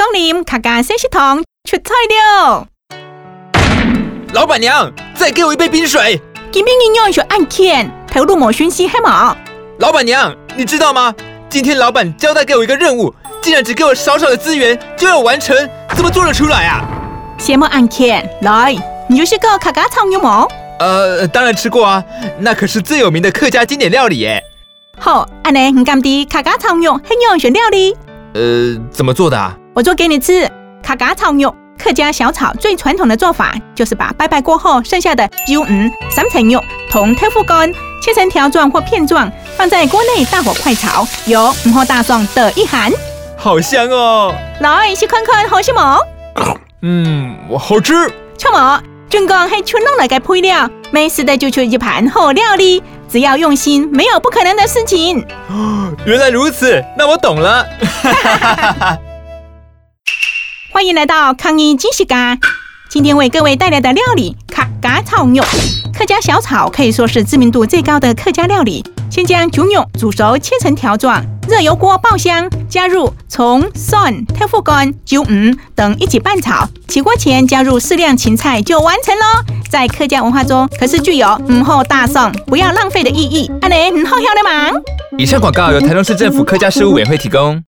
光临客家小食堂，出菜了。 老板娘，再给我一杯冰水。 今天营养学案件，投入某讯息黑马。 老板娘，你知道吗？今天老板交代给我一个任务，竟然只给我少少的资源就要完成，怎么做得出来啊？ 什么案件？来，你就是个客家炒肉吗？ 当然吃过啊，那可是最有名的客家经典料理耶。 好，安尼你敢的客家炒肉是营养学料理？ 怎么做的啊？ 我做给你吃。客家炒肉，客家小炒最传统的做法就是把拜拜过后剩下的猪三层肉同豆腐干切成条状或片状，放在锅内大火快炒，油后大蒜的一含。 好香哦！ 来试看看好什么？ 我好吃。 错么？准讲是春弄来的配料，美食的就出一盘好料理。只要用心，没有不可能的事情。 原来如此，那我懂了。 欢迎来到康怡金食家，今天为各位带来的料理客家炒肉。客家小炒可以说是知名度最高的客家料理。先将猪肉煮熟，切成条状，热油锅爆香，加入葱、蒜、豆腐干、猪等一起拌炒。起锅前加入适量芹菜就完成咯。在客家文化中，可是具有后大蒜不要浪费的意义。安尼好晓得吗？ 以上广告由台中市政府客家事务委员会提供。